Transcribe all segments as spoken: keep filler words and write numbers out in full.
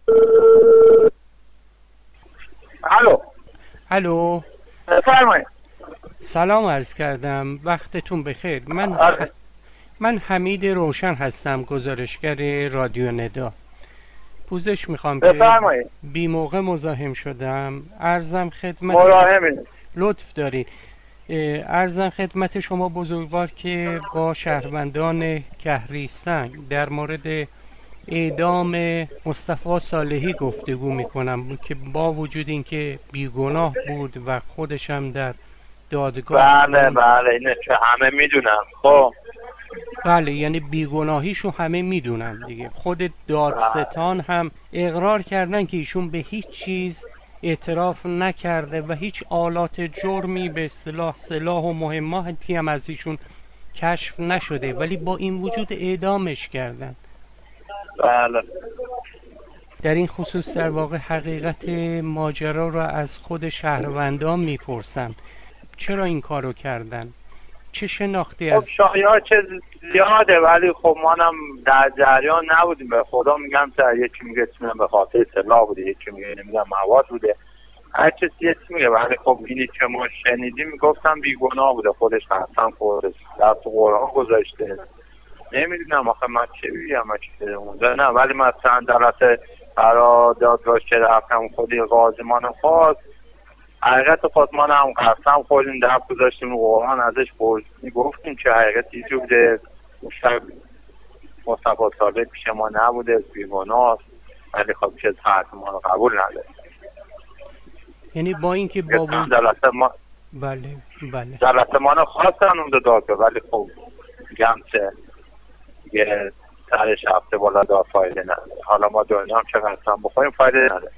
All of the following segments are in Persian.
الو الو بفرمایید. سلام عرض کردم، وقتتون بخیر. من آره. من حمید روشن هستم، گزارشگر رادیو ندا. پوزش میخوام که بفرمایید. بی موقع مزاحم شدم. عرضم خدمت مراحمید. لطف دارید. عرضم خدمت شما بزرگوار که با شهروندان کهریسنگ در مورد اعدام مصطفی صالحی گفتگو میکنم که با وجود اینکه بیگناه بود و خودش هم در دادگاه. بله بله اینه که همه میدونم. خب بله، یعنی بیگناهیشو همه میدونن دیگه. خود دادستان هم اقرار کردن که ایشون به هیچ چیز اعتراف نکرده و هیچ آلات جرمی به اصطلاح سلاح و مهماتی هم از ایشون کشف نشده، ولی با این وجود اعدامش کردن. بله. در این خصوص در واقع حقیقت ماجرا را از خود شهروندان میپرسم. چرا این کارو کردن؟ چه شناختی خب از شایعات چه زیاده، ولی خب منم در جریان نبودیم. به خدا میگم تا یکی میگه چون به خاطر سلاح بوده، یکی میگه نمیدونم مواد بوده، هر کسی یکی میگه. ولی خب اینی که ما شنیدیم میگفتم بیگناه بوده، خودش قسم خورده، در تو قرآن گذاشته. نمیدونم آخه من چه بگم، من چه اونجا نه. ولی مثلا جلسه برای دادگاه که رفتم خودی قاضی منو خواست، حقیقت خود من هم قسم خوردیم، دست گذاشتیم قرآن ازش پرسیدیم، گفتیم که حقیقت ایجو بوده، مشتر مصطفی صالح پیش ما نبوده، بیگناه، ولی خب چه حرف ما رو قبول نداره. یعنی با اینکه با جلسه ما بله بله جلسه ما رو خواستن اونجا دادگاه، ولی خب میگم چه یه سرش هفته بالا دار فایده نداره. حالا ما دنیا هم چه قسم بخوریم فایده نداره.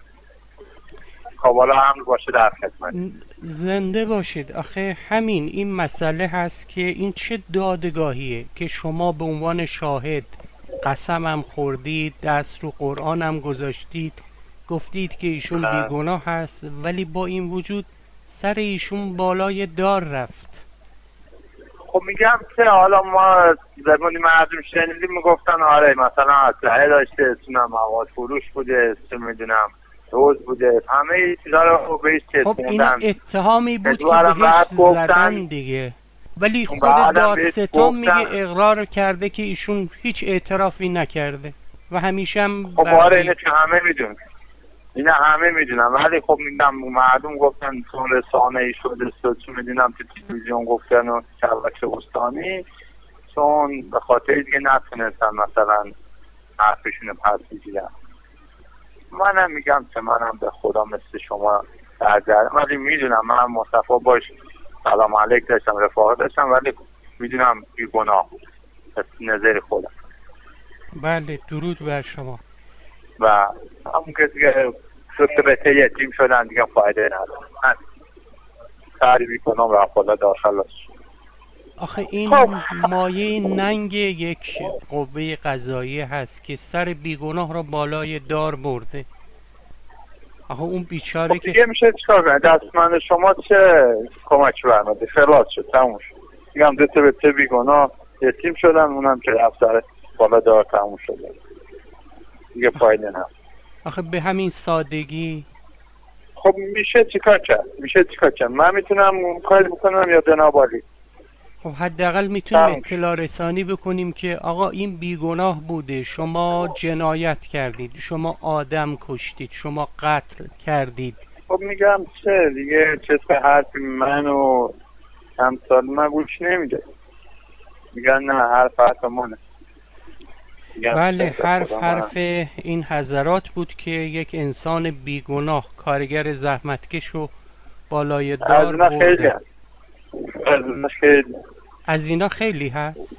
خب حالا هم باشه در خدمت. زنده باشید. آخه همین این مسئله هست که این چه دادگاهیه که شما به عنوان شاهد قسمم خوردید، دست رو قرآن هم گذاشتید، گفتید که ایشون بیگناه هست، ولی با این وجود سر ایشون بالای دار رفت. خب میگم که حالا ما زبانی مردم شنیدیم میگفتن آره مثلا اسلحه داشته، اسمم مواد فروش بوده، اسم میدونم روز بوده، همه چیزا رو بهش خب این چسبوندن. اتهامی بود که بهش زدن دیگه، ولی خود دادستان میگه اقرار کرده که ایشون هیچ اعترافی نکرده و همیشه هم خب آره اینه که همه میدونن، اینا همه میدونن، ولی خب میگم مردم گفتن چون رسانه ای شده، چون میدونم تو تلویزیون گفتن و شبکه استانی، چون به خاطر دیگه نتونستن مثلا حرفشون رو پس بگیرن. منم میگم که منم به خدا مثل شما در جریان، ولی میدونم منم مصطفی باش سلام علیک داشتم، رفاقت داشتم، ولی میدونم بیگناه بود نظر خودم. بله درود بر شما. و همون که دیگه دو بته یتیم شدن دیگه فایده نداره. من سری میکنم و خدا داخل. آخه این مایه ننگ یک قوه قضاییه هست که سر بیگناه را بالای دار برده. آخه اون بیچاره خب دیگه میشه چیکار کنه؟ دستمند شما چه کمک برنده؟ خلاص شد، تموم شد. میگم دو تا بته بیگناه یتیم شدن، اونم که رفت سر بالا دار تموم شده دیگه فایده نداره. آخه به همین سادگی. خب میشه چیکار کرد؟ میشه چیکار کرد؟ من میتونم کاری بکنم یا جناب عالی؟ خب حداقل میتونیم اطلاع رسانی بکنیم که آقا این بیگناه بوده، شما جنایت کردید، شما آدم کشتید، شما قتل کردید. خب میگم چه دیگه چه حرفی من و همسال من گوش نمیده، میگن نه حرف حرف منه. بله حرف حرف این حضرات بود که یک انسان بیگناه کارگر زحمتکش رو بالای دار برده. از اینا خیلی از اینا خیلی هست.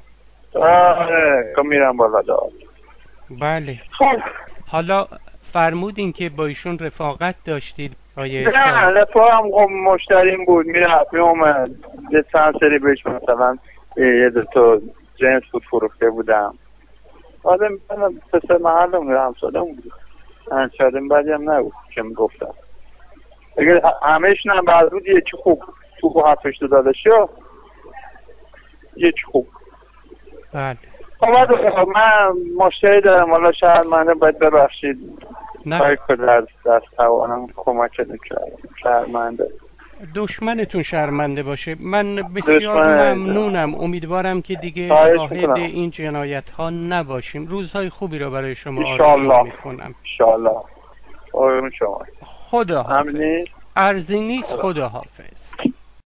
آره که میرم بالا دار. بله. خب حالا فرمودین که با ایشون رفاقت داشتید آیه نه سال. رفاقم خب مشتریم بود، میرفت میومد، یه چند سری بهش مثلا یه دو تا جنس بود فروخته بودم. آدم پسر محلم رو همسالم بود، انشادم بعدی هم نبود که میگفتم اگر همهشون هم بعد بود یکی خوب تو حرفش داده شو یکی خوب. بله خب من مشتری دارم، حالا شرمنده، باید ببخشید. نه کاری که در دست توانم کمک نکردم. شرمنده. دشمنتون شرمنده باشه. من بسیار ممنونم. امیدوارم که دیگه شاهد این جنایت ها نباشیم. روزهای خوبی رو برای شما آرزو میکنم. ان شاءالله. قربون شما. خدا حافظ. عرضی نیست. خدا حافظ.